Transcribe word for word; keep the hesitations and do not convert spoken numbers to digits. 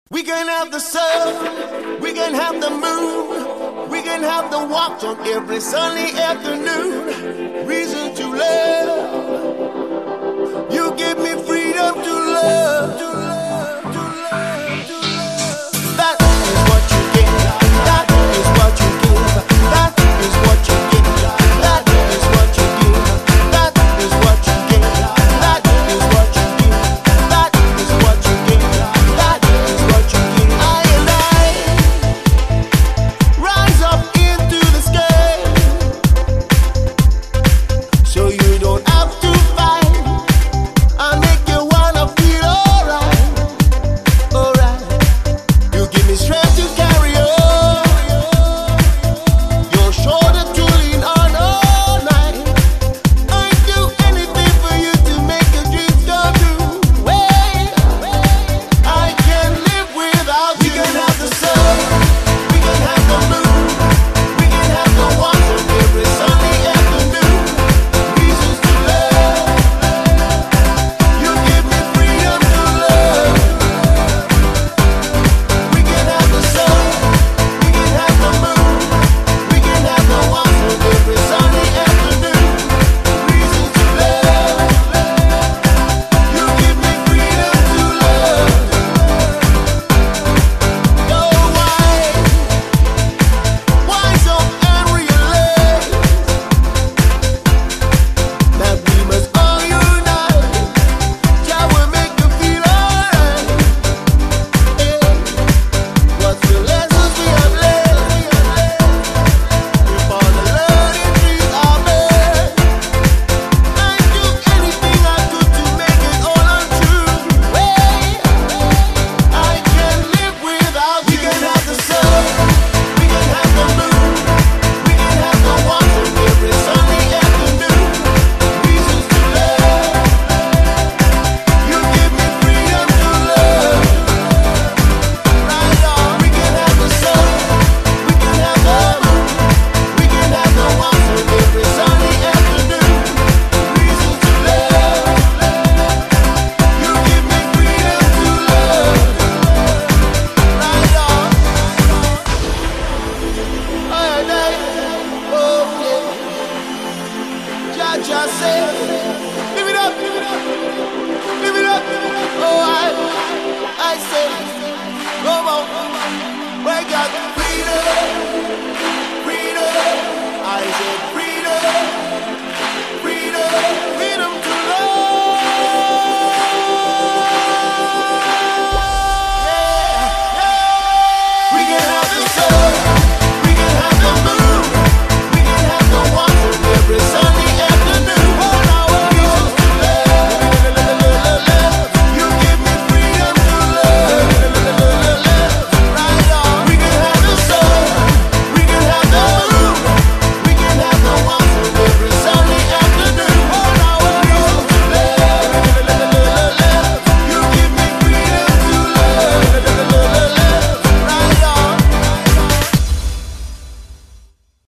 We can have the sun, we can have the moon, we can have the walks on every sunny afternoon. Reason to love, you give me freedom to love, to love, to love, to love. That is what you give, that is what you give, that is what you give, that is what you give, that is what you give, that is what you give, that is what you give, that is what you give. I and I rise up into the sky, so you don't have to fight. I make you wanna feel alright, alright. You give me strength to carry on, your shoulder to lean on all night. I'd do anything for you to make your dreams come true. Wait, I can't live without you. We can have the sun, we can have the moon, we can have the water every sunny afternoon. Reasons to love, you give me freedom to love. We can have the sun, we can have the moon, we can have the water every sunny afternoon. Reasons to love, you give me freedom to love. Go wide, wise up and realize that we must all unite. Jah will make you feel alright. Yeah. What's the lessons we have learned? If all the learning trees are bare, I'd do anything I could to make it all untrue. Wait, I can't live without you. We can have the sun, we can have the moon, we can have the water every sunny afternoon. Reasons to love, you give me freedom to love. Right on. We can have the sun, we can have the moon, we can have the water every sunny afternoon. Reasons to love, you give me freedom to love. Right on. Aye, aye. Oh yeah. Jah Jah say, give it up, give it up, give it up. Oh I, I say, come on, wake up.